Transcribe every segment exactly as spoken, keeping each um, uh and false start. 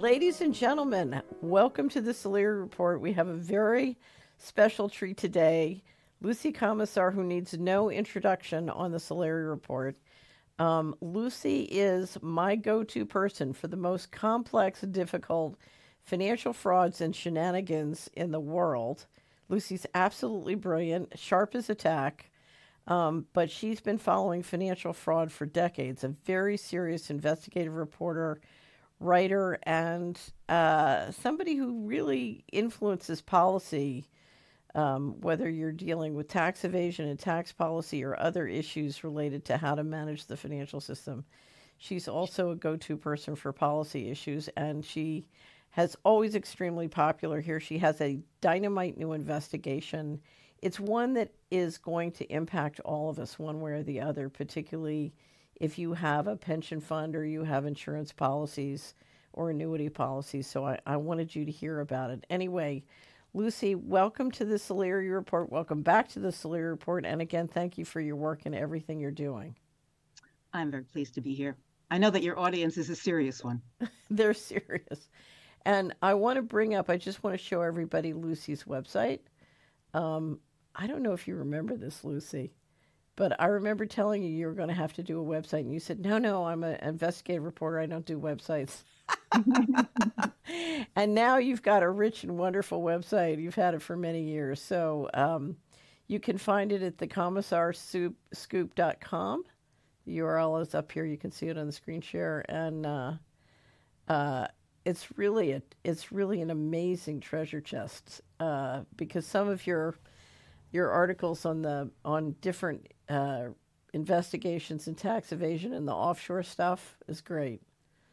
Ladies and gentlemen, welcome to the Solari Report. We have a very special treat today. Lucy Commissar, who needs no introduction on the Solari Report. Um, Lucy is my go-to person for the most complex and difficult financial frauds and shenanigans in the world. Lucy's absolutely brilliant, sharp as a tack, um, but she's been following financial fraud for decades. A very serious investigative reporter, writer, and uh, somebody who really influences policy, um, whether you're dealing with tax evasion and tax policy or other issues related to how to manage the financial system. She's also a go-to person for policy issues, and she has always extremely popular here. She has a dynamite new investigation. It's one that is going to impact all of us one way or the other, particularly if you have a pension fund or you have insurance policies or annuity policies. So I, I wanted you to hear about it. Anyway, Lucy, welcome to the Solari Report. Welcome back to the Solari Report. And again, thank you for your work and everything you're doing. I'm very pleased to be here. I know that your audience is a serious one. They're serious. And I want to bring up, I just want to show everybody Lucy's website. Um, I don't know if you remember this, Lucy, but I remember telling you you were going to have to do a website. And you said, no, no, I'm an investigative reporter. I don't do websites. And now you've got a rich and wonderful website. You've had it for many years. So um, you can find it at the commissar scoop dot com. The U R L is up here. You can see it on the screen share. And uh, uh, it's really a, it's really an amazing treasure chest uh, because some of your your articles on the on different uh, investigations and tax evasion and the offshore stuff is great.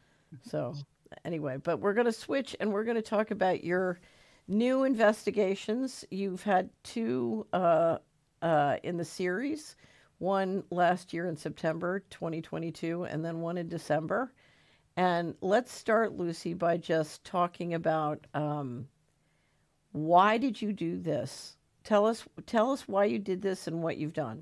So anyway, but we're going to switch and we're going to talk about your new investigations. You've had two uh, uh, in the series, one last year in September twenty twenty-two and then one in December. And let's start, Lucy, by just talking about um, why did you do this? Tell us, tell us why you did this and what you've done.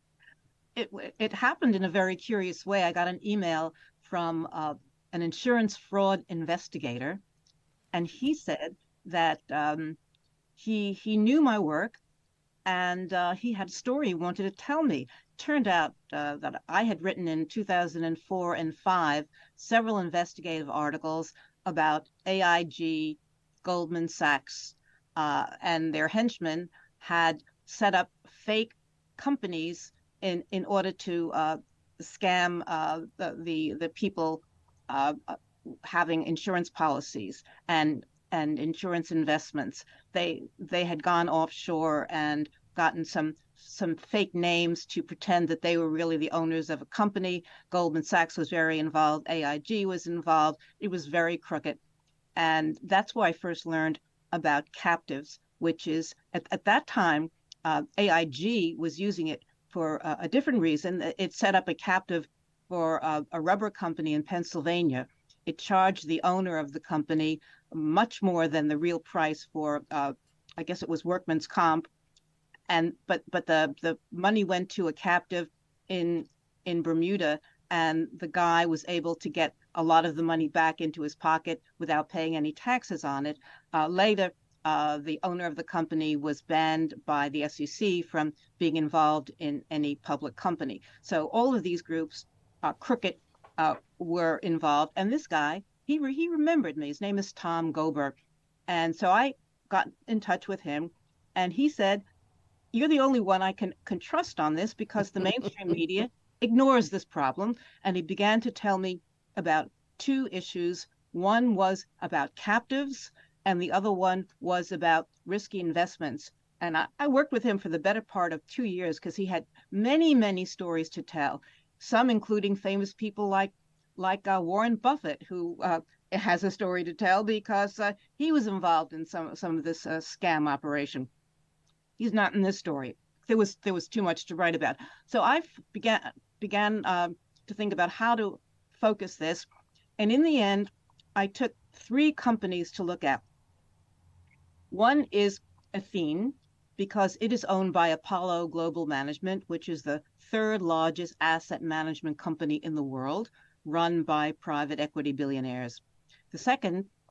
It it happened in a very curious way. I got an email from uh, an insurance fraud investigator, and he said that um, he he knew my work, and uh, he had a story he wanted to tell me. Turned out uh, that I had written in two thousand four and five several investigative articles about A I G, Goldman Sachs, uh, and their henchmen had set up fake companies in in order to uh, scam uh, the, the the people uh, having insurance policies and and insurance investments. They they had gone offshore and gotten some some fake names to pretend that they were really the owners of a company. Goldman Sachs was very involved. A I G was involved. It was very crooked. And that's where I first learned about captives, which is at, at that time, uh, A I G was using it for uh, a different reason. It set up a captive for uh, a rubber company in Pennsylvania. It charged the owner of the company much more than the real price for, uh, I guess it was workman's comp. And but but the the money went to a captive in in Bermuda, and the guy was able to get a lot of the money back into his pocket without paying any taxes on it. Uh, later, uh, the owner of the company was banned by the S E C from being involved in any public company. So all of these groups, uh, crooked, uh, were involved. And this guy, he re- he remembered me. His name is Tom Gober, and so I got in touch with him, and he said, you're the only one I can, can trust on this because the mainstream media ignores this problem. And he began to tell me about two issues. One was about captives, and the other one was about risky investments. And I, I worked with him for the better part of two years because he had many, many stories to tell, some including famous people like like uh, Warren Buffett, who uh, has a story to tell because uh, he was involved in some, some of this uh, scam operation. He's not in this story. There was there was too much to write about. So I began began uh, to think about how to focus this, and in the end, I took three companies to look at. One is Athene, because it is owned by Apollo Global Management, which is the third largest asset management company in the world, run by private equity billionaires. The second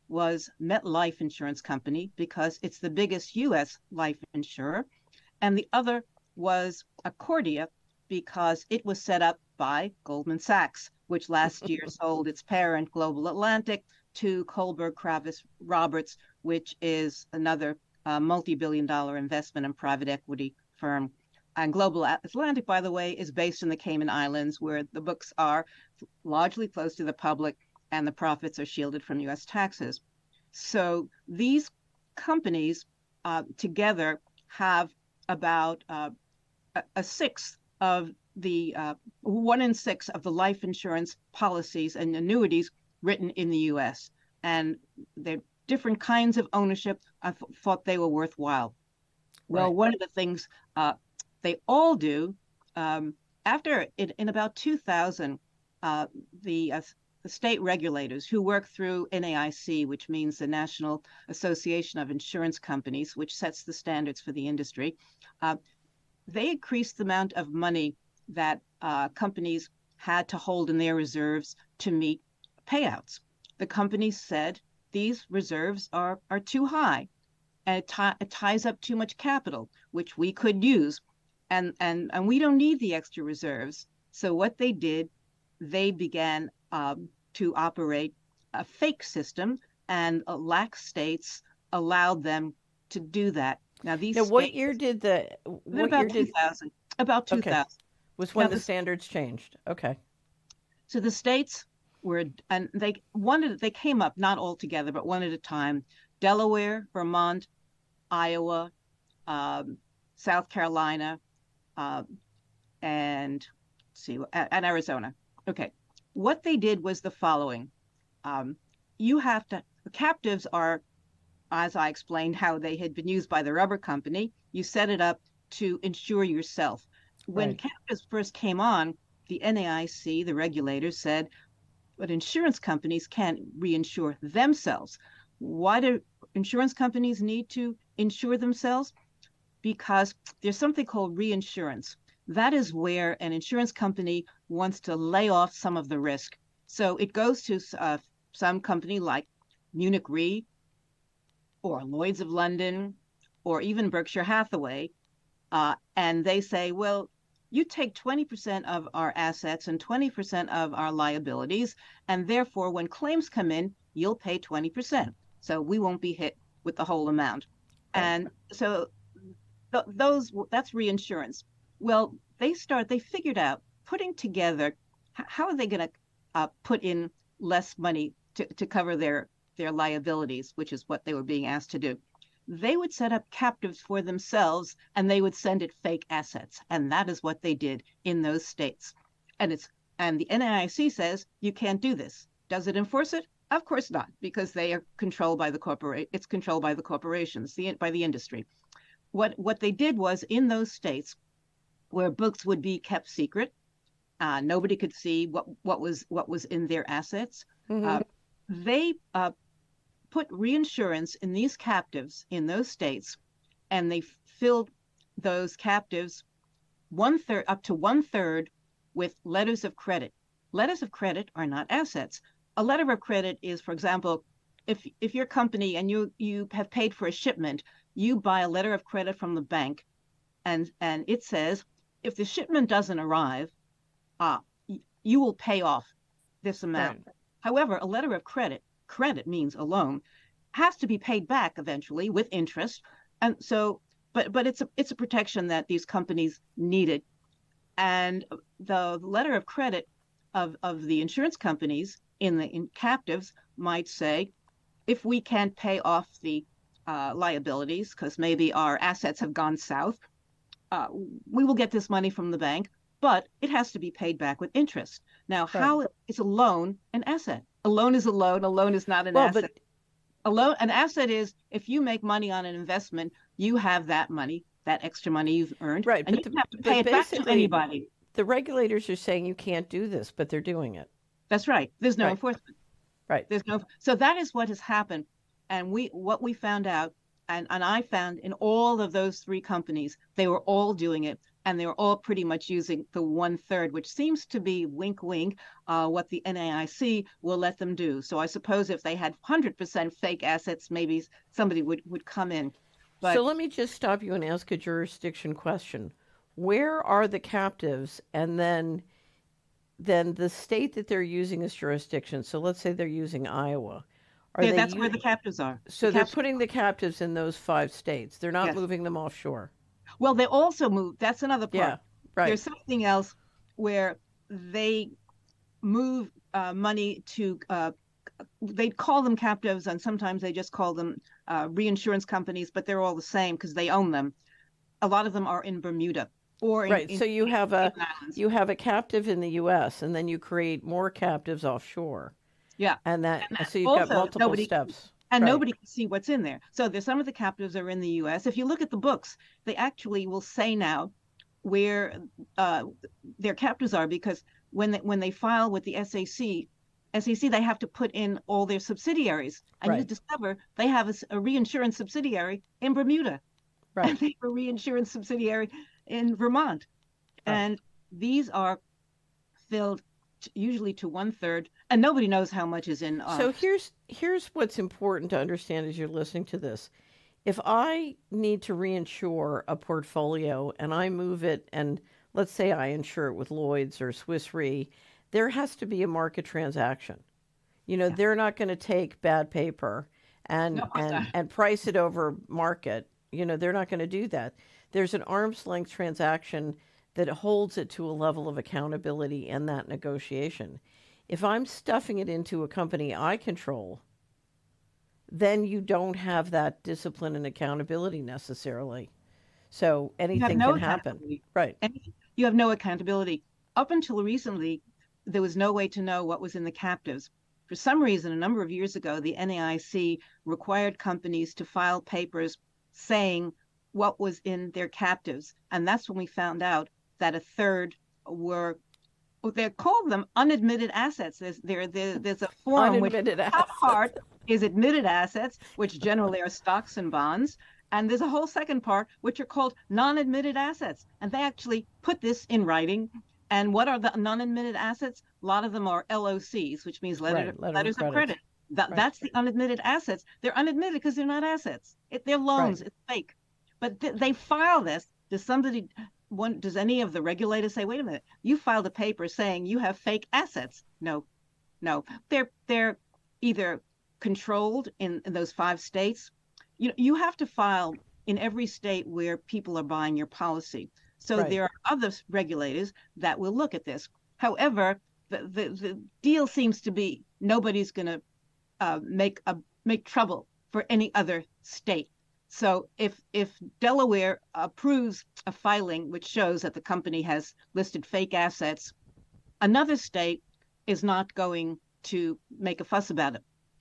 was MetLife Insurance Company because it's the biggest U S life insurer. And the other was Accordia because it was set up by Goldman Sachs, which last year sold its parent, Global Atlantic, to Kohlberg Kravis Roberts, which is another uh, multi-billion dollar investment and private equity firm. And Global Atlantic, by the way, is based in the Cayman Islands, where the books are largely closed to the public and the profits are shielded from U S taxes. So these companies uh, together have about uh, a sixth of the uh, one in six of the life insurance policies and annuities written in the U S. And they're different kinds of ownership. I th- thought they were worthwhile. Well, right. One of the things uh, they all do um, after in, in about two thousand, uh, the, uh, the state regulators who work through N A I C, which means the National Association of Insurance Companies, which sets the standards for the industry, uh, they increased the amount of money that uh, companies had to hold in their reserves to meet payouts. The companies said these reserves are, are too high and it, t- it ties up too much capital, which we could use. And, and, and we don't need the extra reserves. So what they did, they began um, to operate a fake system, and uh, lax states allowed them to do that. Now, these now, states, what year did the what about year did two thousand? About two thousand. Okay. Was when now, the, the standards changed. Okay. So the states were, and they wanted, they came up not all together, but one at a time. Delaware, Vermont, Iowa, um, South Carolina, uh, and let's see, and Arizona. Okay. What they did was the following. Um, you have to, captives are, as I explained, how they had been used by the rubber company. You set it up to insure yourself. When right. captives first came on, the N A I C, the regulators, said, but insurance companies can't reinsure themselves. Why do insurance companies need to insure themselves? Because there's something called reinsurance. That is where an insurance company wants to lay off some of the risk. So it goes to uh, some company like Munich Re or Lloyd's of London or even Berkshire Hathaway, uh, and they say, well, you take twenty percent of our assets and twenty percent of our liabilities, and therefore when claims come in, you'll pay twenty percent. So we won't be hit with the whole amount. Right. And so th- those that's reinsurance. Well, they start, they figured out putting together, how are they going to uh, put in less money to, to cover their, their liabilities, which is what they were being asked to do. They would set up captives for themselves and they would send it fake assets. And that is what they did in those states. And it's and the N A I C says you can't do this. Does it enforce it? Of course not, because they are controlled by the corporate. It's controlled by the corporations, the, by the industry. What what they did was in those states where books would be kept secret, uh, nobody could see what what was what was in their assets. Mm-hmm. Uh, they uh, put reinsurance in these captives in those states, and they filled those captives one third up to one third with letters of credit. Letters of credit are not assets. A letter of credit is, for example, if if your company and you you have paid for a shipment, you buy a letter of credit from the bank, and and it says if the shipment doesn't arrive, uh, you will pay off this amount. Right. However, a letter of credit, credit means a loan, has to be paid back eventually with interest. And so, but but it's a it's a protection that these companies needed. And the letter of credit of, of the insurance companies in the in captives might say, if we can't pay off the uh, liabilities because maybe our assets have gone south, uh, we will get this money from the bank, but it has to be paid back with interest. Now, right. How is a loan an asset? A loan is a loan. A loan is not an well, asset. But... A loan, an asset is if you make money on an investment, you have that money, that extra money you've earned, right? And but you the, have to pay it back to anybody. The regulators are saying you can't do this, but they're doing it. That's right. There's no right. enforcement. Right. There's no. So that is what has happened, and we what we found out, and and I found in all of those three companies, they were all doing it. and they're all pretty much using the one third, which seems to be wink, wink, uh, what the N A I C will let them do. So I suppose if they had one hundred percent fake assets, maybe somebody would, would come in. So But let me just stop you and ask a jurisdiction question. Where are the captives, and then then the state that they're using as jurisdiction? So let's say they're using Iowa. Are yeah, they that's where u- the captives are. so The they're captives, putting the captives in those five states. They're not yes. moving them offshore. Well, they also move. That's another Yeah, part. right, There's something else where they move uh, money to, uh, they call them captives, and sometimes they just call them uh, reinsurance companies, but they're all the same because they own them. A lot of them are in Bermuda or in, right. in So you have a Cayman Islands. you have a captive in the U S, and then you create more captives offshore, Yeah. and that And that so you've got also multiple nobody steps. and Right, nobody can see what's in there. So there's some of the captives are in the U S. If you look at the books, they actually will say now where uh, their captives are, because when they, when they file with the S A C, S A C, they have to put in all their subsidiaries, and you right, discover they have a, a reinsurance subsidiary in Bermuda, and right, they have a reinsurance subsidiary in Vermont, right. and these are filled t- usually to one third, and nobody knows how much is in. Uh, So here's here's what's important to understand as you're listening to this. If I need to reinsure a portfolio and I move it, and let's say I insure it with Lloyd's or Swiss Re, there has to be a market transaction. You know, yeah, they're not going to take bad paper no, and of course and not. and price it over market. You know, they're not going to do that. There's an arm's length transaction that holds it to a level of accountability in that negotiation. If I'm stuffing it into a company I control, then you don't have that discipline and accountability necessarily. So You have anything no can happen. accountability. Right. And you have no accountability. Up until recently, there was no way to know what was in the captives. For some reason, a number of years ago, the N A I C required companies to file papers saying what was in their captives. And that's when we found out that a third were, well, they called them unadmitted assets. There's, there, there, there's a form which Unadmitted the top assets. part is admitted assets, which generally are stocks and bonds. And there's a whole second part, which are called non-admitted assets. And they actually put this in writing. And what are the non-admitted assets? A lot of them are L O Cs, which means letter, Right. Letter of letters of credit. credit. That, Right. that's the unadmitted assets. They're unadmitted because they're not assets. It, they're Right. loans. It's fake. But th- they file this. Does somebody, one, does any of the regulators say, wait a minute, you filed a paper saying you have fake assets? No, no. They're they're either controlled in, in those five states. You know, you have to file in every state where people are buying your policy. So Right. there are other regulators that will look at this. However, the the, the deal seems to be nobody's going to uh, make a make trouble for any other state. So if if Delaware approves a filing which shows that the company has listed fake assets, another state is not going to make a fuss about it.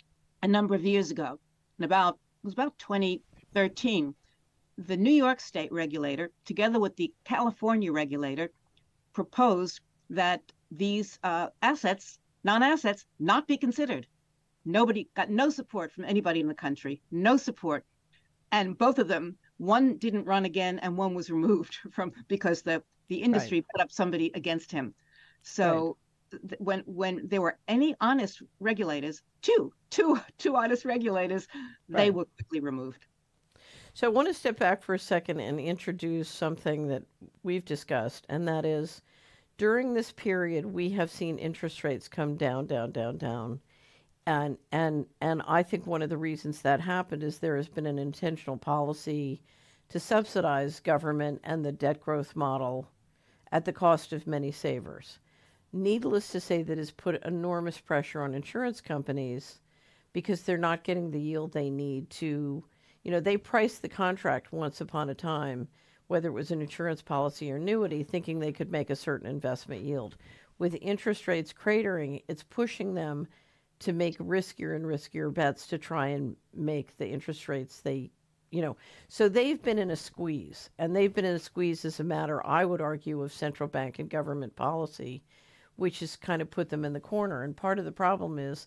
A number of years ago, in about it was about twenty thirteen, the New York state regulator, together with the California regulator, proposed that these uh, assets, non-assets, not be considered. Nobody got no support from anybody in the country, no support. And both of them, one didn't run again and one was removed from because the the Right. industry put up somebody against him. Right. So th- when when there were any honest regulators, two two two honest regulators, they Right. were quickly removed. So I want to step back for a second and introduce something that we've discussed, and that is during this period we have seen interest rates come down, down, down, down. And and and I think one of the reasons that happened is there has been an intentional policy to subsidize government and the debt growth model at the cost of many savers. Needless to say, that has put enormous pressure on insurance companies because they're not getting the yield they need to, you know, they priced the contract once upon a time, whether it was an insurance policy or annuity, thinking they could make a certain investment yield. With interest rates cratering, it's pushing them to make riskier and riskier bets to try and make the interest rates they, you know, so they've been in a squeeze, and they've been in a squeeze as a matter, I would argue, of central bank and government policy, which has kind of put them in the corner. And part of the problem is,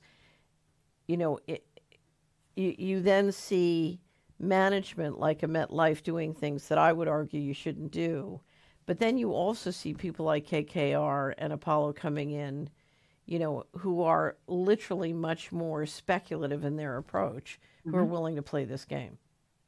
you know, it, you, you then see management like a MetLife doing things that I would argue you shouldn't do, But then you also see people like K K R and Apollo coming in, you know, who are literally much more speculative in their approach, who are Mm-hmm. willing to play this game.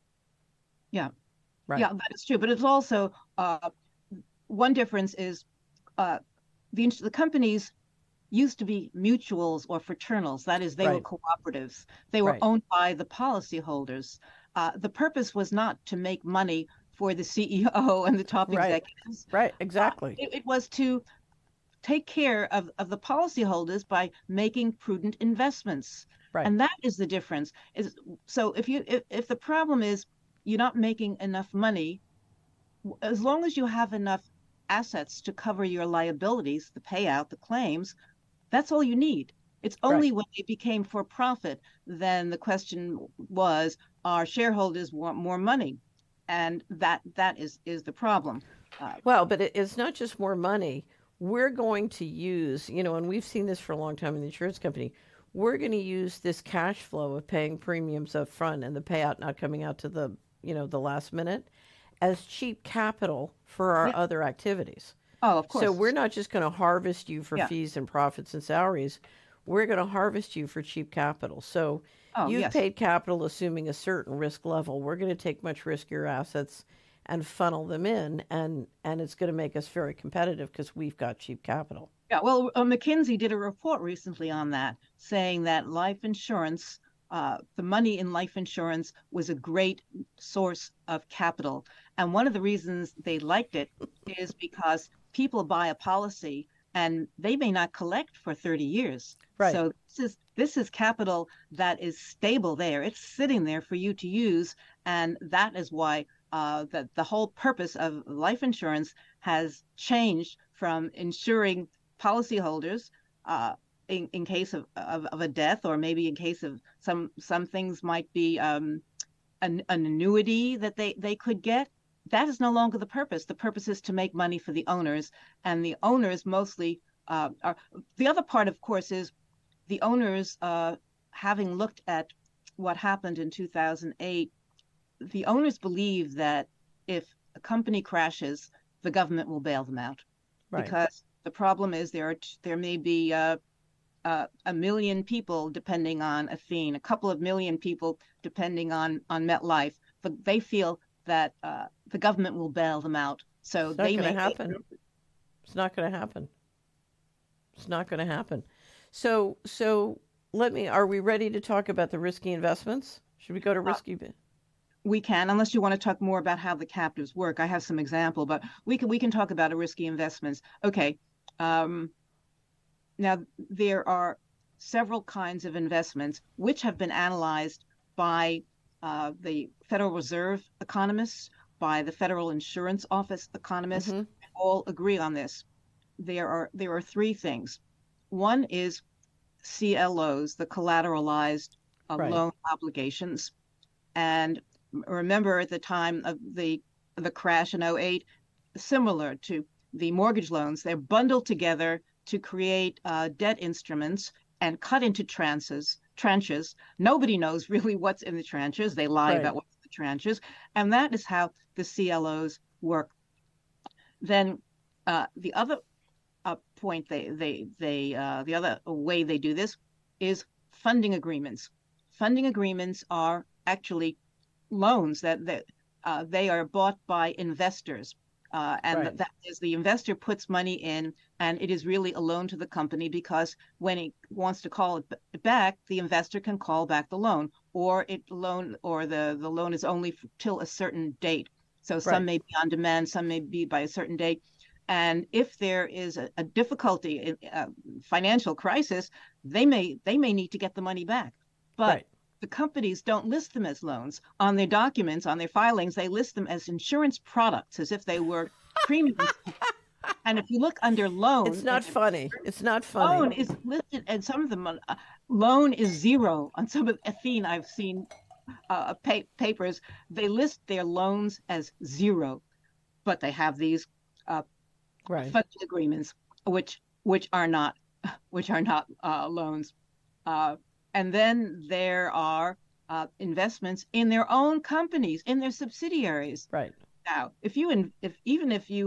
Yeah, Right. yeah, that is true. But it's also uh, one difference is uh, the the companies used to be mutuals or fraternals. That is, they were Right. cooperatives. They were Right. owned by the policyholders. Uh, the purpose was not to make money for the C E O and the top Right. executives. Right. Uh, Exactly. it, it was to take care of, of the policyholders by making prudent investments. Right. And that is the difference. Is so if you if, if the problem is you're not making enough money, as long as you have enough assets to cover your liabilities, the payout, the claims, that's all you need. It's Right. only when they became for profit, then the question was, our shareholders want more money, and that that is is the problem. Uh, Well, but it, it's not just more money. We're going to use, you know, and we've seen this for a long time in the insurance company. We're going to use this cash flow of paying premiums up front and the payout not coming out to the, you know, the last minute as cheap capital for our yeah. other activities. Oh, of So we're course. not just going to harvest you for Yeah. fees and profits and salaries. We're going to harvest you for cheap capital. So Oh, you've yes. paid capital assuming a certain risk level. We're going to take much riskier assets and funnel them in, and and it's going to make us very competitive because we've got cheap capital. Yeah, well, uh, McKinsey did a report recently on that, saying that life insurance, uh, the money in life insurance was a great source of capital. And one of the reasons they liked it is because people buy a policy and they may not collect for thirty years. Right. So this is this is capital that is stable there. It's sitting there for you to use, and that is why uh, the the whole purpose of life insurance has changed from insuring policyholders uh, in, in case of, of, of a death, or maybe in case of some some things might be um, an, an annuity that they, they could get. That is no longer the purpose. The purpose is to make money for the owners, and the owners mostly uh, are. The other part, of course, is the owners, uh, having looked at what happened in two thousand eight, the owners believe that if a company crashes, the government will bail them out, Right. because the problem is there are there may be uh, uh, a million people depending on Athene, a couple of million people depending on on MetLife, but they feel that uh, the government will bail them out. So It's not they going to may. happen. It's not going to happen. It's not going to happen. So so let me. Are we ready to talk about the risky investments? Should we go to Uh, risky? we can, unless you want to talk more about how the captives work. I have some example, but we can we can talk about a risky investments. Okay. Um, Now, there are several kinds of investments which have been analyzed by uh, the Federal Reserve economists, by the Federal Insurance Office economists. Mm-hmm. All agree on this. There are there are three things. One is C L Os, the collateralized uh, Right. loan obligations. And remember, at the time of the the crash in oh eight, similar to the mortgage loans, they're bundled together to create uh, debt instruments and cut into tranches. Tranches. Nobody knows really what's in the tranches. They lie Right. about what's in the tranches, and that is how the C L Os work. Then uh, the other uh, point they they they uh, the other way they do this is funding agreements. Funding agreements are actually loans that that uh, they are bought by investors, uh, and Right. that, that is the investor puts money in, and it is really a loan to the company, because when he wants to call it back, the investor can call back the loan, or it loan or the the loan is only till a certain date. So some Right. may be on demand, some may be by a certain date. And if there is a, a difficulty, a financial crisis, they may they may need to get the money back. But Right. the companies don't list them as loans. On their documents, on their filings, they list them as insurance products, as if they were premiums. And if you look under It's loan, not funny. It's not funny. loan is listed, and some of them, uh, loan is zero. On some of Athene, I've seen uh, pa- papers, they list their loans as zero, but they have these uh, Right. funding agreements, which which are not which are not uh, loans. Uh, and then there are uh, investments in their own companies, in their subsidiaries. Right. Now, if you in, if even if you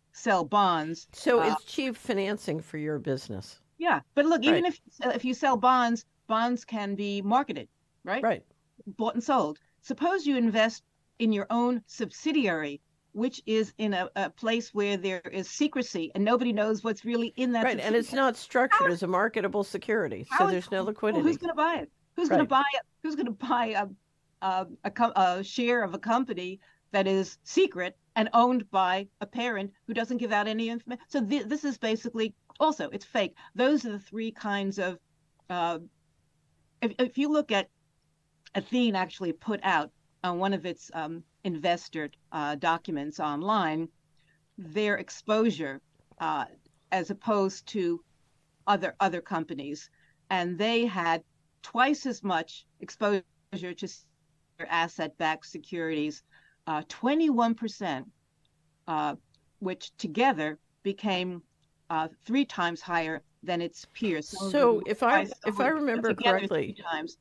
sell bonds. So Uh, it's cheap financing for your business. yeah, but look, even Right. if if you sell bonds, bonds can be marketed, right? Right. Bought and sold. Suppose you invest in your own subsidiary, which is in a, a place where there is secrecy and nobody knows what's really in that Right. And it's subsidiary. not How structured is as a marketable security. So how is there's no well, who's liquidity. going to buy it? Who's going to Right. buy it? Who's going to buy a a, a a share of a company that is secret and owned by a parent who doesn't give out any information? So th- this is basically also it's fake. Those are the three kinds of. Uh, if, if you look at Athene actually put out on one of its um, investor uh, documents online their exposure uh, as opposed to other other companies, and they had twice as much exposure to asset-backed securities, uh, twenty-one percent, uh, which together became uh, three times higher than its peers. Some of them So were if I twice, some if I were remember together three correctly, times.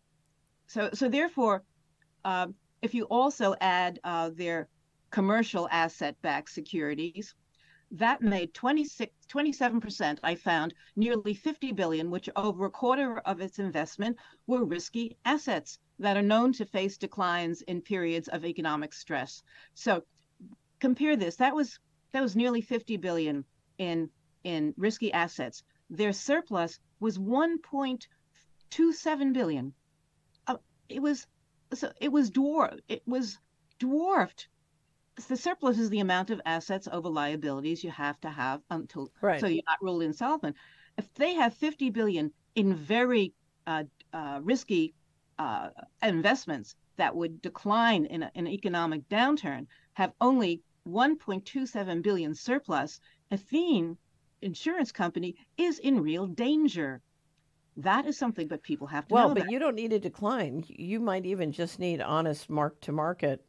So, so therefore, uh, if you also add uh, their commercial asset-backed securities, that made twenty-six, twenty-seven percent, I found, nearly fifty billion, which over a quarter of its investment were risky assets that are known to face declines in periods of economic stress. So compare this. That was that was nearly fifty billion in in risky assets. Their surplus was one point two seven billion. Uh, it was so it was dwarfed. It was dwarfed. The surplus is the amount of assets over liabilities you have to have until right. so you're not ruled insolvent. If they have fifty billion in very uh, uh, risky uh, investments that would decline in a, an economic downturn, have only one point two seven billion surplus, Athene insurance company is in real danger. That is something that people have to Well, know but about. you don't need a decline. You might even just need honest mark to market,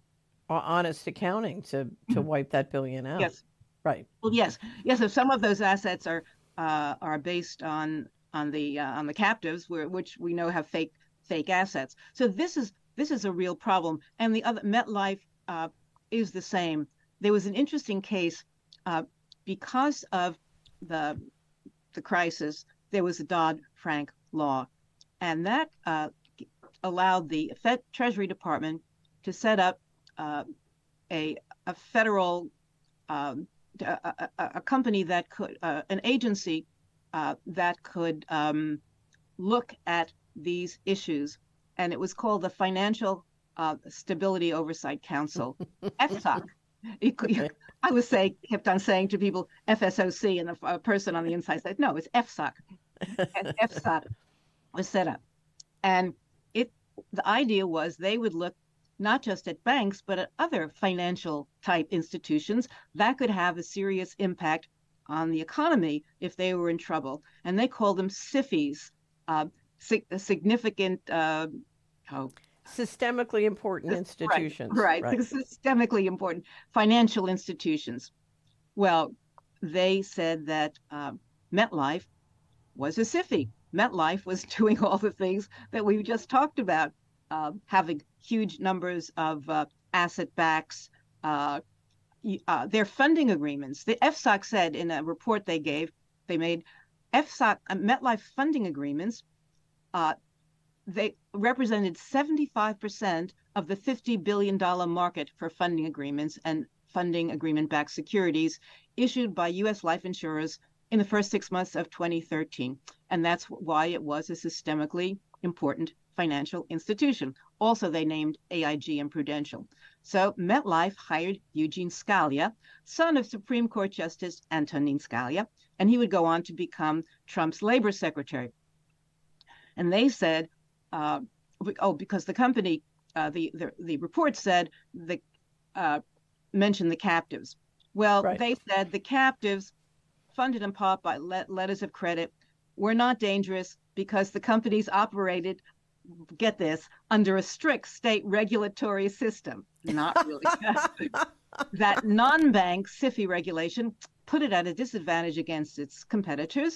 honest accounting to to wipe that billion out. Yes. Right. Well, yes, yes. If some of those assets are uh, are based on on the uh, on the captives, where, which we know have fake fake assets. So this is this is a real problem. And the other MetLife uh, is the same. There was an interesting case uh, because of the the crisis. There was a Dodd-Frank law, and that uh, allowed the Fed Treasury Department to set up uh, a a federal um, a, a, a, company that could, uh, an agency uh, that could um, look at these issues. And it was called the Financial uh, Stability Oversight Council, F S O C. Okay. I was saying, kept on saying to people F S O C, and the person on the inside said, no, it's F S O C. And F S O C was set up. And it, the idea was they would look not just at banks, but at other financial type institutions that could have a serious impact on the economy if they were in trouble. And they called them SIFIs, uh, sig- significant. Uh, oh, Systemically important institutions. Right, right. Right. Systemically important financial institutions. Well, they said that uh, MetLife was a SIFI. MetLife was doing all the things that we just talked about. Uh, having huge numbers of uh, asset backs, uh, uh, their funding agreements. The F S O C said in a report they gave, they made F S O C, uh, MetLife funding agreements. Uh, they represented seventy-five percent of the fifty billion dollars market for funding agreements and funding agreement-backed securities issued by U S life insurers in the first six months of twenty thirteen. And that's why it was a systemically important financial institution. Also, they named A I G and Prudential. So MetLife hired Eugene Scalia, son of Supreme Court Justice Antonin Scalia, and he would go on to become Trump's labor secretary. And they said, uh, oh, because the company, uh, the, the the report said the uh, mentioned the captives. Well, Right. they said the captives, funded in part by let- letters of credit, were not dangerous because the companies operated, get this, under a strict state regulatory system. Not really. That non-bank SIFI regulation put it at a disadvantage against its competitors,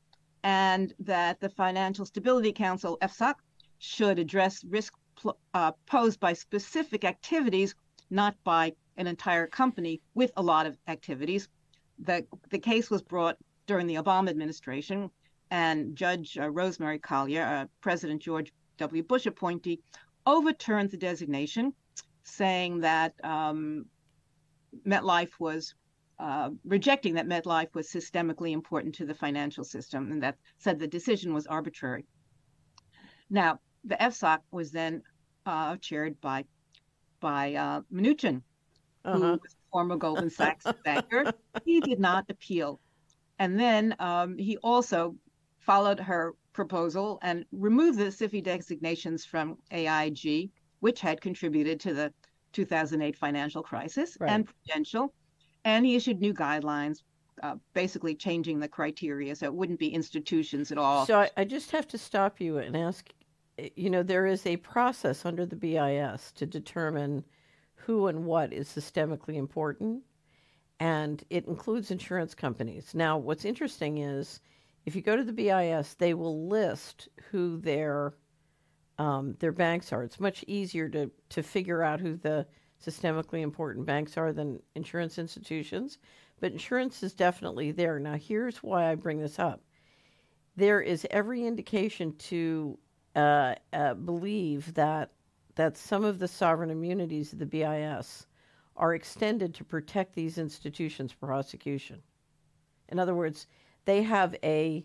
and that the Financial Stability Council, F S O C, should address risk uh, posed by specific activities, not by an entire company with a lot of activities. The, the case was brought during the Obama administration, and Judge uh, Rosemary Collyer, uh, President George W. Bush appointee, overturned the designation, saying that um, MetLife was uh, rejecting that MetLife was systemically important to the financial system, and that said the decision was arbitrary. Now, the F S O C was then uh, chaired by by uh, Mnuchin, who Uh-huh. was a former Goldman Sachs banker. He did not appeal. And then um, he also followed her proposal and removed the SIFI designations from A I G, which had contributed to the two thousand eight financial crisis, Right. and Prudential. And he issued new guidelines, uh, basically changing the criteria so it wouldn't be institutions at all. So I, I just have to stop you and ask, you know, there is a process under the B I S to determine who and what is systemically important, and it includes insurance companies. Now, what's interesting is if you go to the B I S, they will list who their um, their banks are. It's much easier to, to figure out who the systemically important banks are than insurance institutions, but insurance is definitely there. Now, here's why I bring this up. There is every indication to uh, uh, believe that that some of the sovereign immunities of the B I S are extended to protect these institutions' prosecution. In other words, they have a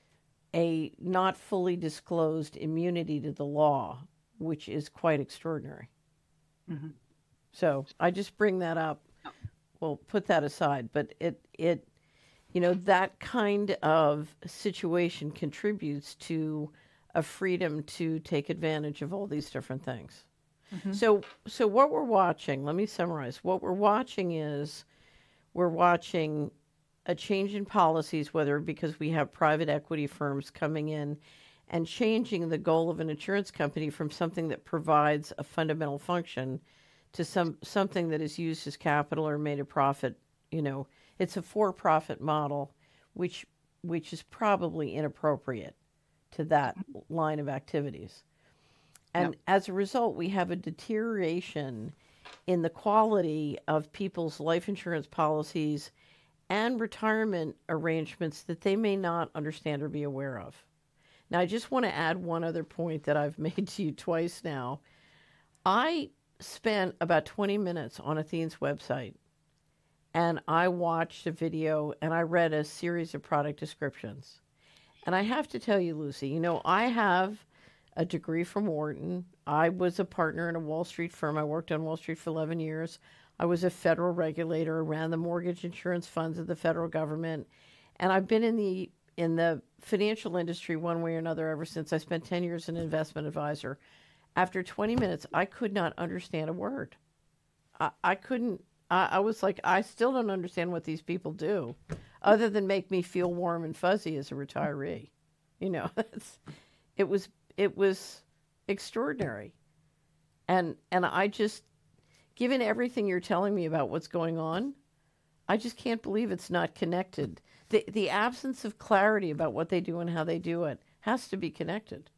a not fully disclosed immunity to the law, which is quite extraordinary. Mm-hmm. So I just bring that up. We'll put that aside, but it it you know that kind of situation contributes to a freedom to take advantage of all these different things. Mm-hmm. So so what we're watching, let me summarize. What we're watching is we're watching a change in policies, whether because we have private equity firms coming in and changing the goal of an insurance company from something that provides a fundamental function to some something that is used as capital or made a profit. You know, it's a for-profit model, which which is probably inappropriate to that line of activities. And yep. As a result, we have a deterioration in the quality of people's life insurance policies and retirement arrangements that they may not understand or be aware of. Now, I just want to add one other point that I've made to you twice now. I spent about twenty minutes on Athene's website, and I watched a video and I read a series of product descriptions. And I have to tell you, Lucy, you know, I have a degree from Wharton. I was a partner in a Wall Street firm. I worked on Wall Street for eleven years. I was a federal regulator, ran the mortgage insurance funds of the federal government. And I've been in the in the financial industry one way or another ever since. I spent ten years as an investment advisor. After twenty minutes, I could not understand a word. I, I couldn't, I, I was like, I still don't understand what these people do, other than make me feel warm and fuzzy as a retiree. You know, it's, it was it was extraordinary. And and I just, given everything you're telling me about what's going on, I just can't believe it's not connected. The the absence of clarity about what they do and how they do it has to be connected.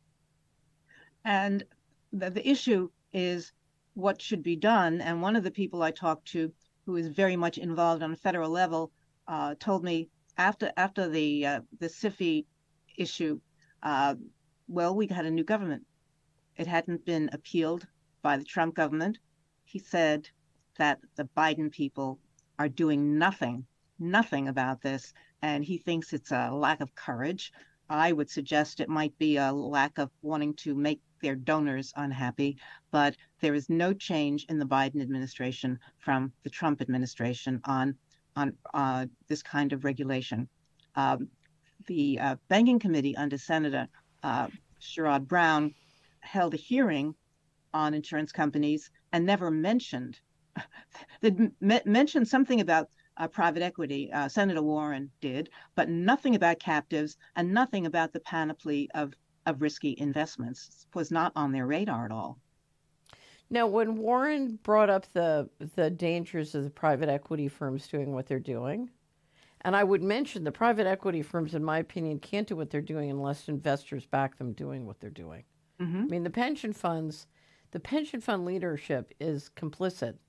And the, the issue is what should be done. And one of the people I talked to, who is very much involved on a federal level, uh, told me after after the uh, the SIFI issue, uh, well, we had a new government. It hadn't been appealed by the Trump government. He said that the Biden people are doing nothing, nothing about this, and he thinks it's a lack of courage. I would suggest it might be a lack of wanting to make their donors unhappy, but there is no change in the Biden administration from the Trump administration on on uh, this kind of regulation. Um, the uh, Banking Committee under Senator uh, Sherrod Brown held a hearing on insurance companies and never mentioned, they mentioned something about uh, private equity. Uh, Senator Warren did, but nothing about captives and nothing about the panoply of, of risky investments. It was not on their radar at all. Now, when Warren brought up the the dangers of the private equity firms doing what they're doing, and I would mention the private equity firms, in my opinion, can't do what they're doing unless investors back them doing what they're doing. Mm-hmm. I mean, the pension funds, the pension fund leadership is complicit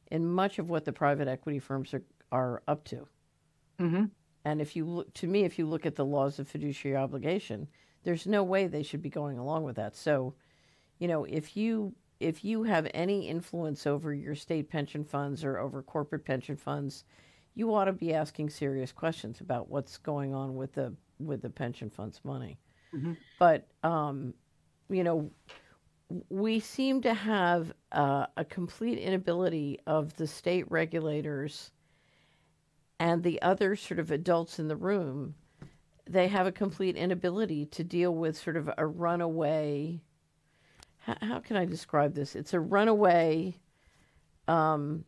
in much of what the private equity firms are, are up to. Mm-hmm. And if you look, to me, if you look at the laws of fiduciary obligation, there's no way they should be going along with that. So, you know, if you if you have any influence over your state pension funds or over corporate pension funds, you ought to be asking serious questions about what's going on with the with the pension funds money. Mm-hmm. But um, you know, we seem to have uh, a complete inability of the state regulators and the other sort of adults in the room. They have a complete inability to deal with sort of a runaway. How, how can I describe this? It's a runaway um,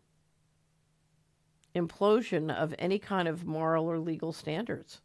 implosion of any kind of moral or legal standards.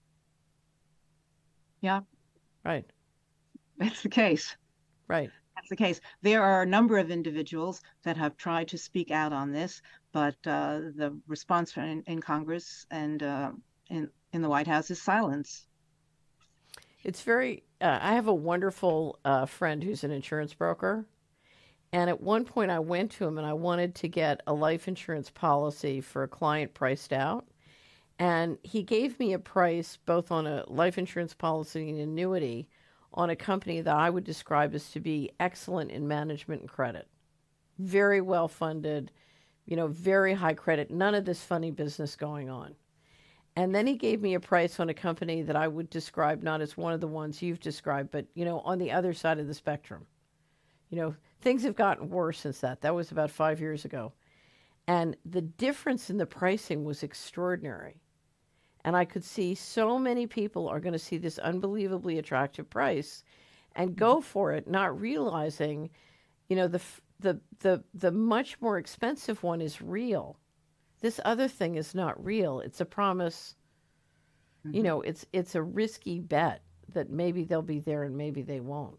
Yeah. Right. That's the case. Right. That's the case. There are a number of individuals that have tried to speak out on this, but uh, the response in, in Congress and uh, in in the White House is silence. It's very. Uh, I have a wonderful uh, friend who's an insurance broker, and at one point I went to him and I wanted to get a life insurance policy for a client priced out, and he gave me a price both on a life insurance policy and annuity on a company that I would describe as to be excellent in management and credit. Very well funded, you know, very high credit, none of this funny business going on. And then he gave me a price on a company that I would describe not as one of the ones you've described, but, you know, on the other side of the spectrum. You know, things have gotten worse since that. That was about five years ago. And the difference in the pricing was extraordinary. And I could see so many people are going to see this unbelievably attractive price and go for it, not realizing, you know, the the the the much more expensive one is real. This other thing is not real. It's a promise. Mm-hmm. You know, it's it's a risky bet that maybe they'll be there and maybe they won't.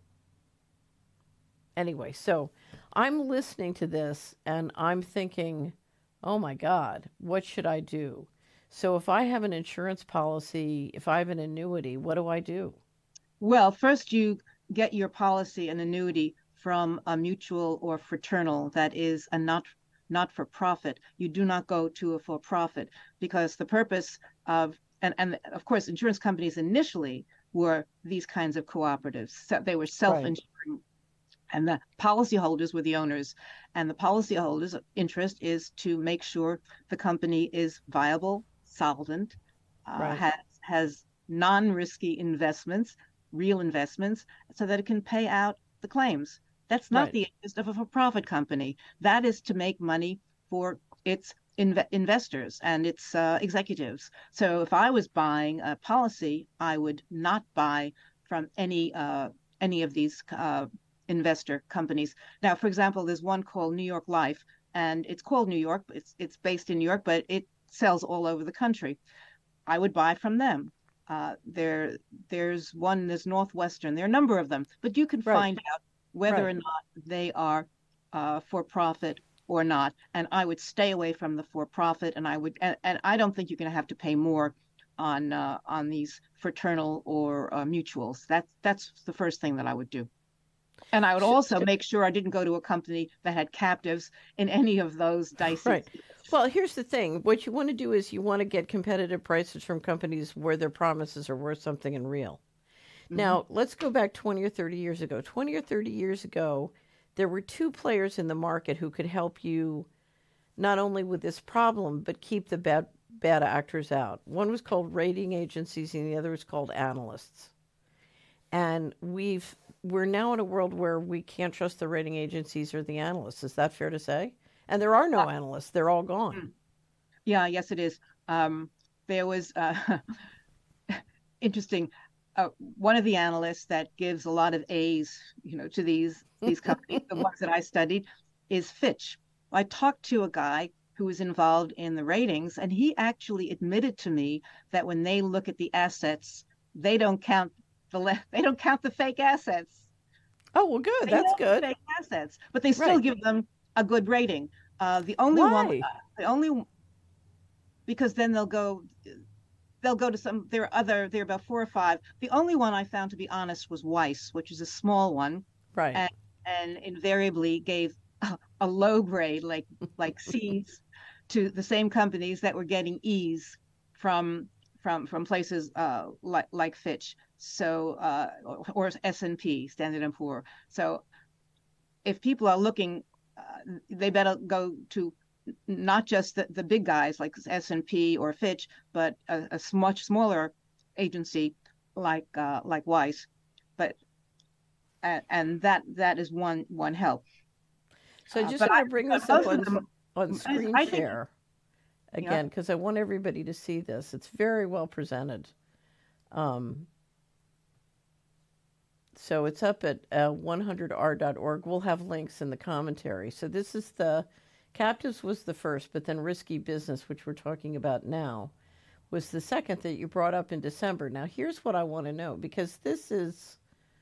Anyway, so I'm listening to this and I'm thinking, oh my God, what should I do? So if I have an insurance policy, if I have an annuity, what do I do? Well, first you get your policy and annuity from a mutual or fraternal that is a not not for profit. You do not go to a for profit because the purpose of and and of course insurance companies initially were these kinds of cooperatives. So they were self-insuring. Right. And the policyholders were the owners, and the policyholders' interest is to make sure the company is viable, solvent, uh, right. has has non-risky investments, real investments, so that it can pay out the claims. That's not right. the interest of a for-profit company. That is to make money for its inv- investors and its uh, executives. So if I was buying a policy, I would not buy from any uh, any of these uh, investor companies. Now, for example, there's one called New York Life, and it's called New York. It's it's based in New York, but it sells all over the country. I would buy from them. Uh, there, there's one, there's Northwestern. There are a number of them, but you can right. find out whether right. or not they are uh, for profit or not. And I would stay away from the for profit, and I would, and, and I don't think you're going to have to pay more on uh, on these fraternal or uh, mutuals. That's that's the first thing that I would do. And I would also make sure I didn't go to a company that had captives in any of those dicey. Right. Well, here's the thing. What you want to do is you want to get competitive prices from companies where their promises are worth something in real. Mm-hmm. Now, let's go back twenty or thirty years ago. twenty or thirty years ago, there were two players in the market who could help you not only with this problem, but keep the bad, bad actors out. One was called rating agencies and the other was called analysts. And we've we're now in a world where we can't trust the rating agencies or the analysts. Is that fair to say? And there are no uh, analysts. They're all gone. Yeah, yes, it is. Um, there was uh, interesting. Uh, one of the analysts that gives a lot of A's, you know, to these these companies, the ones that I studied, is Fitch. I talked to a guy who was involved in the ratings, and he actually admitted to me that when they look at the assets, they don't count the le- they don't count the fake assets. Oh well, good. They That's good. Fake assets, but they still right. give them a good rating. Uh, the only Why? one, uh, the only, because then they'll go, they'll go to some. There are other. There are about four or five. The only one I found, to be honest, was Weiss, which is a small one, right? And, and invariably gave a, a low grade, like like C's, to the same companies that were getting E's from from from places uh, like like Fitch, so uh, or, or S and P, Standard and Poor. So if people are looking, uh, they better go to not just the, the big guys like S and P or Fitch, but a, a much smaller agency like uh, like Weiss. But and, and that that is one one help. So I Uh, just but want I, to bring but this up most on of them, on I, screen I think, share yeah, again because I want everybody to see this. It's very well presented. Um, so it's up at uh, one hundred r dot org. We'll have links in the commentary. So this is the captives was the first, but then risky business, which we're talking about now, was the second that you brought up in December. Now here's what I want to know because this is,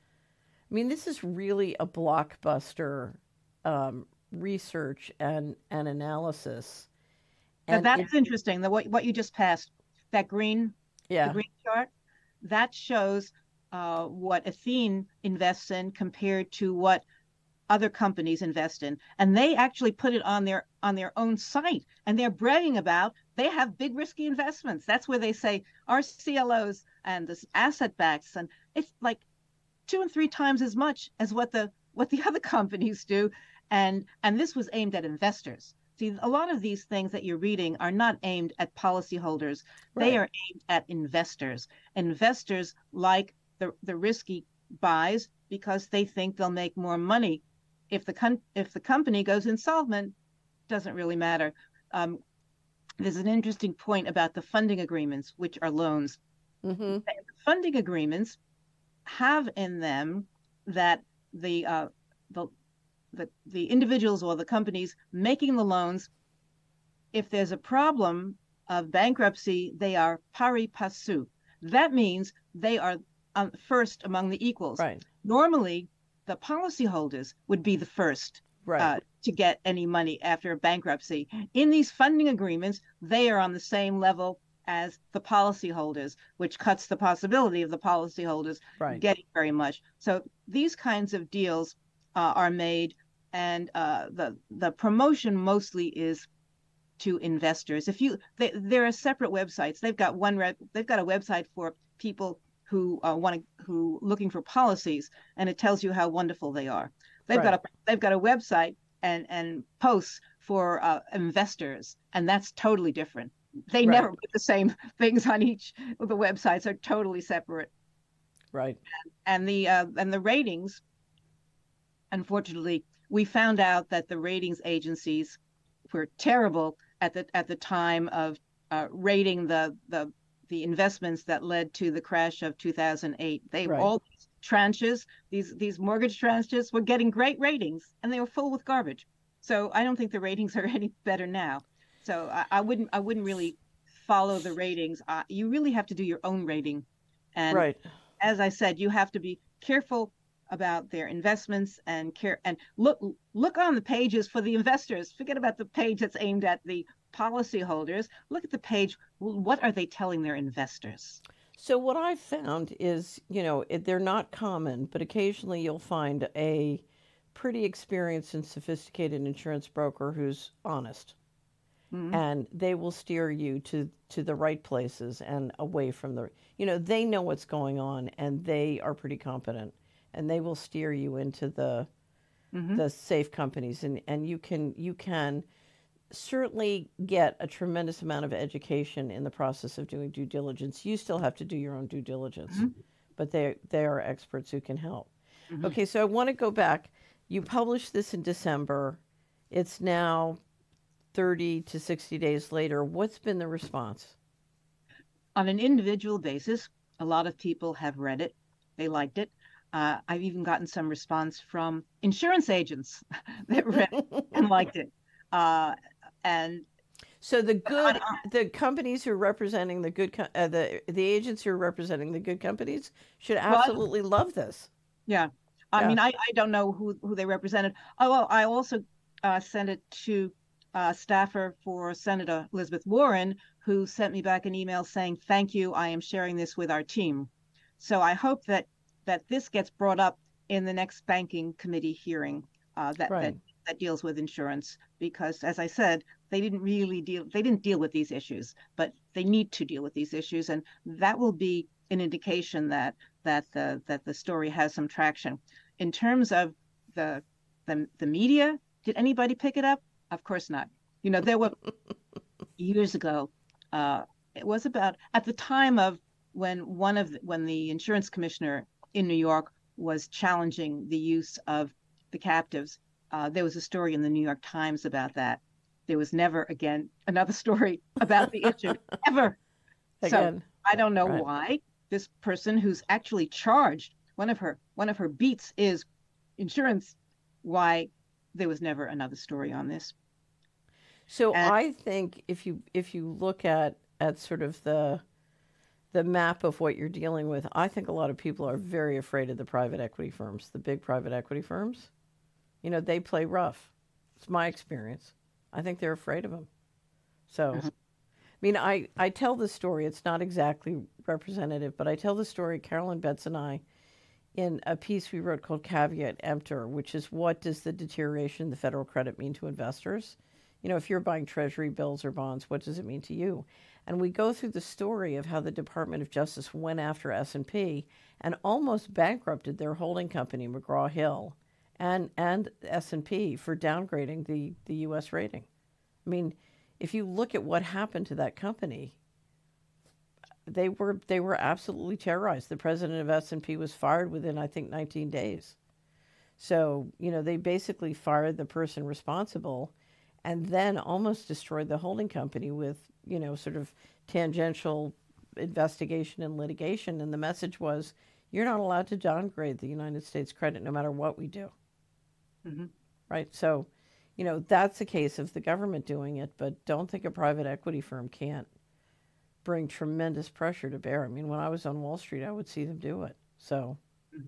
I mean, this is really a blockbuster um, research and, and analysis. now And it, that's interesting. The what what you just passed, that green, the yeah, green chart, that shows uh, what Athene invests in compared to what other companies invest in, and they actually put it on their on their own site, and they're bragging about they have big risky investments. That's where they say our C L Os and this asset backs, and it's like two and three times as much as what the what the other companies do, and and this was aimed at investors. See, a lot of these things that you're reading are not aimed at policyholders. They right, are aimed at investors. Investors like the the risky buys because they think they'll make more money if the con- if the company goes insolvent. Doesn't really matter. Um, there's an interesting point about the funding agreements, which are loans. mm-hmm, Funding agreements have in them that the uh, the the the individuals or the companies making the loans, if there's a problem of bankruptcy, they are pari passu. That means they are um, first among the equals. right, Normally, the policyholders would be the first right, uh, to get any money after a bankruptcy. In these funding agreements, they are on the same level as the policyholders, which cuts the possibility of the policyholders right, getting very much. So these kinds of deals uh, are made, and uh, the the promotion mostly is to investors. If you, they, there are separate websites. They've got one. They've got a website for people who uh, want to, who looking for policies, and it tells you how wonderful they are. They've got right, a, they've got a website and and posts for uh, investors, and that's totally different. They right, never put the same things on each of the websites. Are totally separate. right. And the uh, and the ratings, unfortunately, we found out that the ratings agencies were terrible at the at the time of uh, rating the the the investments that led to the crash of two thousand eight. They Right. all these tranches, these these mortgage tranches, were getting great ratings, and they were full with garbage. So I don't think the ratings are any better now. So I, I wouldn't I wouldn't really follow the ratings. Uh, you really have to do your own rating, and Right. as I said, you have to be careful about their investments and care and look look on the pages for the investors. Forget about the page that's aimed at the policyholders. Look at the page. What are they telling their investors? So what I've found is, you know, it, they're not common, but occasionally you'll find a pretty experienced and sophisticated insurance broker who's honest, Mm-hmm. and they will steer you to to the right places and away from the, you know, they know what's going on and they are pretty competent and they will steer you into the Mm-hmm. the safe companies, and and you can you can certainly get a tremendous amount of education in the process of doing due diligence. You still have to do your own due diligence, Mm-hmm. but they they are experts who can help. Mm-hmm. Okay, so I want to go back. You published this in December. It's now thirty to sixty days later. What's been the response? On an individual basis, a lot of people have read it. They liked it. Uh, I've even gotten some response from insurance agents that read it and liked it. Uh, and So the on, good, the companies who are representing the good, uh, the the agents who are representing the good companies should well, absolutely love this. yeah. I Yeah, mean, I, I don't know who, who they represented. Oh, well, I also uh, sent it to a staffer for Senator Elizabeth Warren, who sent me back an email saying, "Thank you. I am sharing this with our team." So I hope that that this gets brought up in the next banking committee hearing. Uh, that that right. that deals with insurance because, as I said, they didn't really deal. They didn't deal with these issues, but they need to deal with these issues, and that will be an indication that that the that the story has some traction. In terms of the the the media, did anybody pick it up? Of course not. You know, there were years ago. Uh, it was about at the time of when one of the, when the insurance commissioner in New York was challenging the use of the captives. Uh, there was a story in the New York Times about that. There was never again another story about the issue ever. Again, So I don't know right. why this person who's actually charged, one of her one of her beats is insurance, why there was never another story on this. So And I think if you if you look at at sort of the the map of what you're dealing with, I think a lot of people are very afraid of the private equity firms, the big private equity firms. You know, they play rough. It's my experience. I think they're afraid of them. So, Mhm. I mean, I, I tell the story. It's not exactly representative, but I tell the story, Carolyn Betts and I, in a piece we wrote called Caveat Emptor, which is what does the deterioration of the federal credit mean to investors? You know, if you're buying treasury bills or bonds, what does it mean to you? And we go through the story of how the Department of Justice went after S and P and almost bankrupted their holding company, McGraw Hill, and and S and P for downgrading the, the U S rating. I mean, if you look at what happened to that company, they were they were absolutely terrorized. The president of S and P was fired within, I think, nineteen days. So, you know, they basically fired the person responsible and then almost destroyed the holding company with, you know, sort of tangential investigation and litigation. And the message was, you're not allowed to downgrade the United States credit no matter what we do. Mhm. Right? So, you know, that's a case of the government doing it, but don't think a private equity firm can't bring tremendous pressure to bear. I mean, when I was on Wall Street, I would see them do it. So,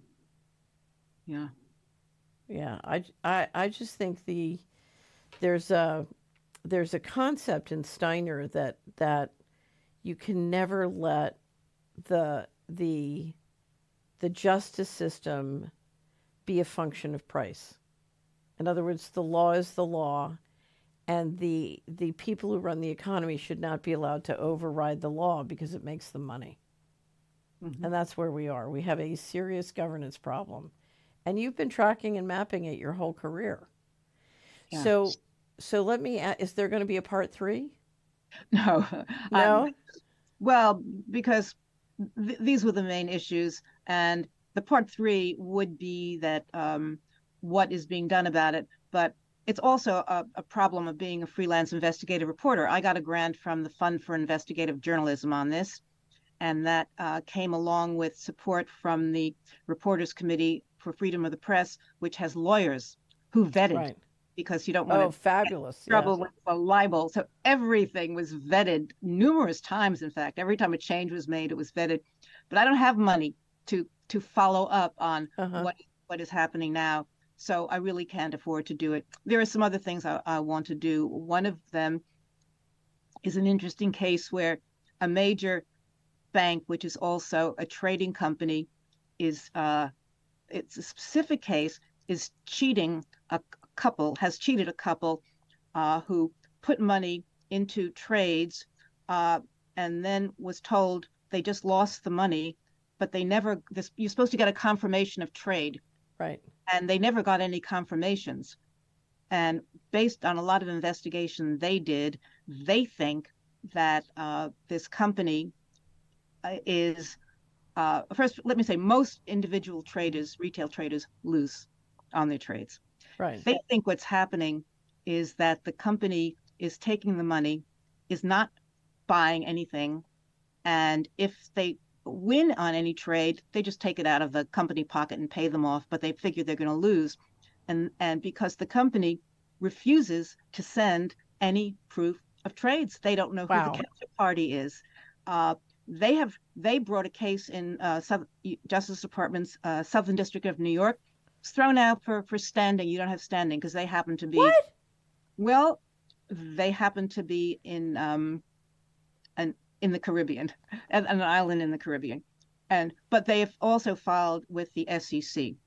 Yeah. yeah, I, I, I just think the there's a there's a concept in Steiner that that you can never let the the the justice system be a function of price. In other words, the law is the law, and the the people who run the economy should not be allowed to override the law because it makes them money. Mhm. And that's where we are. We have a serious governance problem. And you've been tracking and mapping it your whole career. Yeah. So so let me ask, is there going to be a part three? No. Um, No? well, because th these were the main issues, and the part three would be that um, what is being done about it. But it's also a, a problem of being a freelance investigative reporter. I got a grant from the Fund for Investigative Journalism on this, and that uh, came along with support from the Reporters Committee for Freedom of the Press, which has lawyers who vetted Right. because you don't want to Oh, fabulous. Yeah. trouble with the libel. So everything was vetted numerous times. In fact, every time a change was made, it was vetted. But I don't have money to to follow up on Uh-huh. what what is happening now. So I really can't afford to do it. There are some other things I, I want to do. One of them is an interesting case where a major bank, which is also a trading company, is uh, it's a specific case is cheating a couple has cheated a couple uh, who put money into trades uh, and then was told they just lost the money, but they never, this, you're supposed to get a confirmation of trade, Right. and they never got any confirmations. And based on a lot of investigation they did, they think that uh, this company uh, is, uh, first, let me say, most individual traders, retail traders, lose on their trades. Right. They think what's happening is that the company is taking the money, is not buying anything, and if they win on any trade, they just take it out of the company pocket and pay them off, but they figure they're going to lose. And and because the company refuses to send any proof of trades, they don't know who the Wow. counterparty is. Uh, they have they brought a case in uh, South, Justice Department's uh, Southern District of New York. It's thrown out for for standing. You don't have standing because they happen to be What? well, they happen to be in um an in the Caribbean, an, an island in the Caribbean, and but they have also filed with the S E C,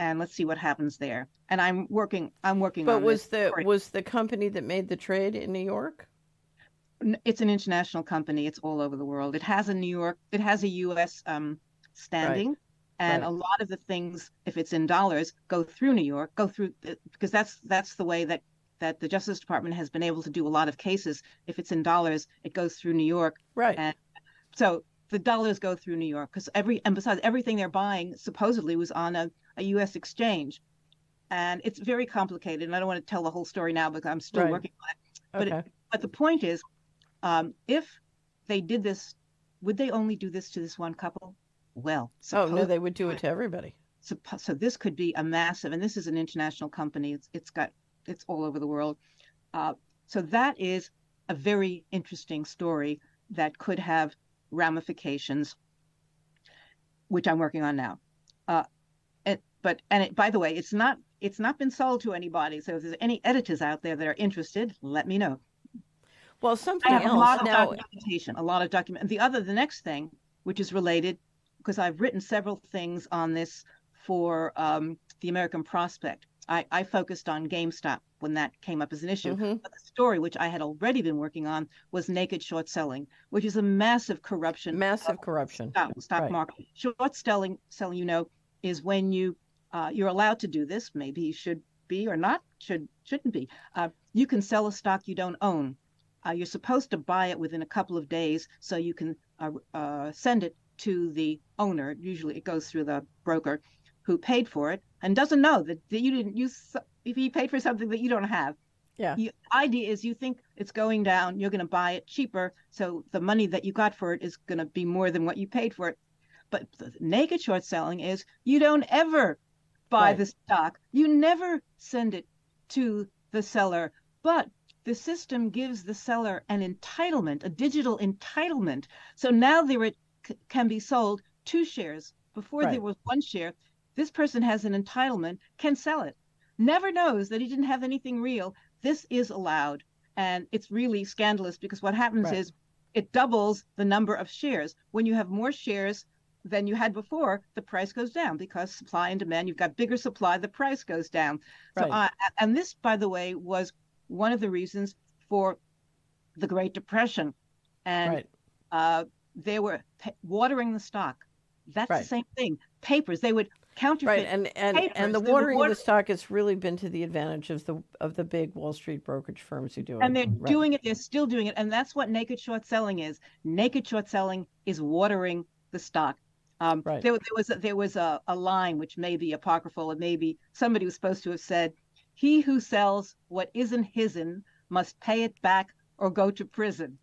and let's see what happens there. And I'm working. I'm working But on was this. the was the company that made the trade in New York? It's an international company. It's all over the world. It has a New York. It has a U S um, Right, standing, and right, a lot of the things, if it's in dollars, go through New York. Go through because that's that's the way that that the Justice Department has been able to do a lot of cases. If it's in dollars, it goes through New York, right. and so the dollars go through New York because every and besides everything they're buying supposedly was on a, a U S exchange, and it's very complicated. And I don't want to tell the whole story now because I'm still Right. working on it. But it, Okay. but the point is, um, if they did this, would they only do this to this one couple? Well, Oh, no, suppose they would do it to everybody. so, so this could be a massive, and this is an international company. It's it's got it's all over the world. Uh, so that is a very interesting story that could have ramifications, which I'm working on now. Uh, and, but and it, by the way, it's not it's not been sold to anybody. So if there's any editors out there that are interested, let me know. Well, I something have a else lot of now. documentation, a lot of document. The other, the next thing, which is related, because I've written several things on this for um, the American Prospect. I, I focused on GameStop when that came up as an issue. Hmm. But the story, which I had already been working on, was naked short selling, which is a massive corruption of Massive corruption. stock, stock Right. market. Short selling, selling, you know, is when you uh, you're allowed to do this. Maybe you should be or not, should shouldn't be. Uh, you can sell a stock you don't own. Uh, you're supposed to buy it within a couple of days so you can uh, uh, send it to the owner. Usually it goes through the broker who paid for it and doesn't know that, that you didn't use, if he paid for something that you don't have. Yeah. The idea is you think it's going down, you're going to buy it cheaper. So the money that you got for it is going to be more than what you paid for it. But the naked short selling is you don't ever buy Right. the stock. You never send it to the seller. But the system gives the seller an entitlement, a digital entitlement. So now there it c- can be sold two shares. Before there Right. was one share. This person has an entitlement, can sell it. Never knows that he didn't have anything real. This is allowed. And it's really scandalous because what happens Right. is it doubles the number of shares. When you have more shares than you had before, the price goes down because supply and demand, you've got bigger supply, the price goes down. So, Right. uh, and this, by the way, was one of the reasons for the Great Depression. And Right. uh, they were pa- watering the stock. That's the Right. same thing. Papers, they would Right. counterfeit And and papers. and the They would watering of water, the stock has really been to the advantage of the of the big Wall Street brokerage firms who do it. and they're Right. doing it. They're still doing it, and that's what naked short selling is. Naked short selling is watering the stock. Um, Right. there, there was a, there was a, a line which may be apocryphal, and maybe somebody was supposed to have said, "He who sells what isn't his'n must pay it back or go to prison."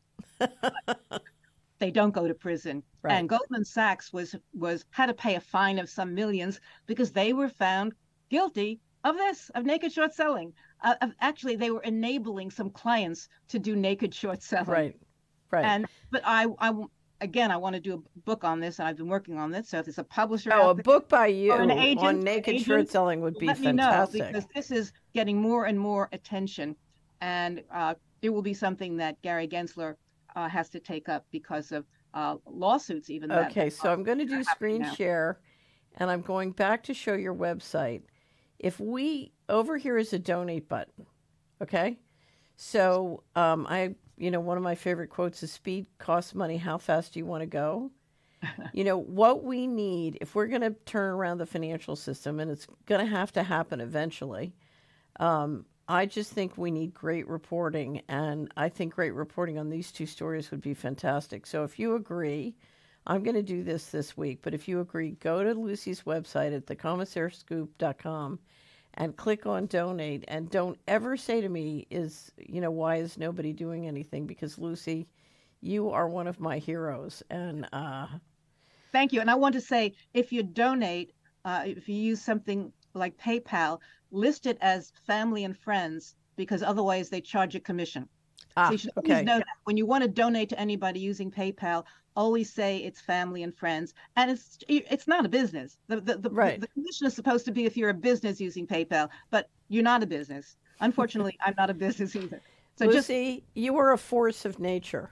They don't go to prison. Right. And Goldman Sachs was was had to pay a fine of some millions because they were found guilty of this, of naked short selling. Uh, of, actually, they were enabling some clients to do naked short selling. Right. Right. And but I I again I want to do a book on this, and I've been working on this. So if there's a publisher Oh, out a there book by you or an agent, on naked agent, short selling would be let me know fantastic. because this is getting more and more attention, and uh, it will be something that Gary Gensler uh, has to take up because of uh, lawsuits, even that. Okay, that so are I'm going to do happening screen now. share, and I'm going back to show your website. If we over here is a donate button, okay? So um, I, you know, one of my favorite quotes is "Speed costs money. How fast do you want to go?" You know what we need if we're going to turn around the financial system, and it's going to have to happen eventually. Um, I just think we need great reporting, and I think great reporting on these two stories would be fantastic. So if you agree, I'm going to do this this week, but if you agree, go to Lucy's website at the commissaire scoop dot com and click on donate, and don't ever say to me, is, you know, why is nobody doing anything? Because Lucy, you are one of my heroes, and uh, Thank you. And I want to say, if you donate, uh, if you use something like PayPal, list it as family and friends because otherwise they charge a commission. So ah, you should always okay, know that when you want to donate to anybody using PayPal, always say it's family and friends, and it's it's not a business. The the the, right. the commission is supposed to be if you're a business using PayPal, but you're not a business. Unfortunately, I'm not a business either. So just Lucy, you are a force of nature.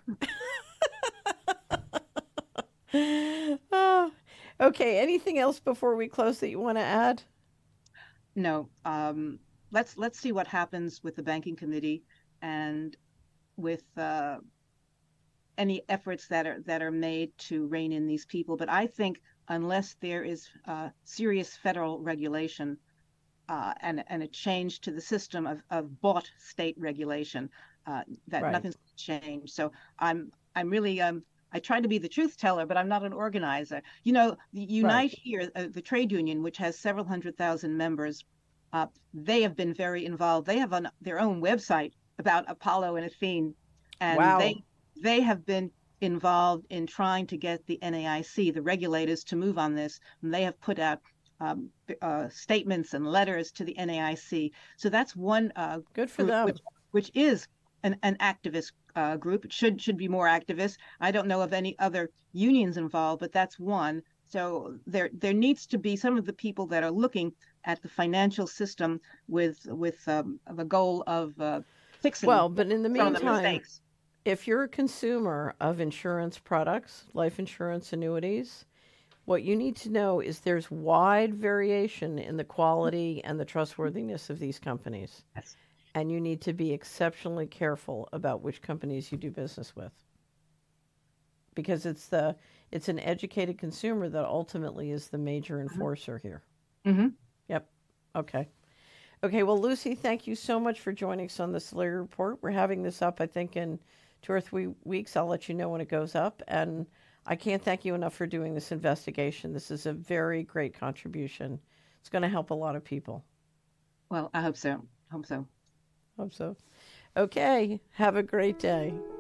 Oh, okay. Anything else before we close that you want to add? no. Um, let's let's see what happens with the banking committee and with uh, any efforts that are that are made to rein in these people. But I think unless there is uh, serious federal regulation uh, and and a change to the system of, of bought state regulation, uh, that Right, nothing's going to change. So I'm I'm really um, I try to be the truth teller, but I'm not an organizer. You know, the right. Unite Here, uh, the trade union, which has several hundred thousand members, uh, they have been very involved. They have on their own website about Apollo and Athene, and they Wow. they have been involved in trying to get the N A I C, the regulators, to move on this. And they have put out um, uh, statements and letters to the N A I C. So that's one uh, Good for group them. which which is an, an activist uh, group. It should should be more activist. I don't know of any other unions involved, but that's one. So there there needs to be some of the people that are looking at the financial system with with um, the goal of uh, fixing Well, but in the some of the meantime, mistakes. if you're a consumer of insurance products, life insurance annuities, what you need to know is there's wide variation in the quality and the trustworthiness of these companies. Yes. And you need to be exceptionally careful about which companies you do business with because it's the it's an educated consumer that ultimately is the major enforcer here. Mm-hmm. Yep. Okay. Okay, well, Lucy, thank you so much for joining us on the Solari Report. We're having this up, I think, in two or three weeks. I'll let you know when it goes up. And I can't thank you enough for doing this investigation. This is a very great contribution. It's going to help a lot of people. Well, I hope so. Hope so. Hope so. Okay, have a great day.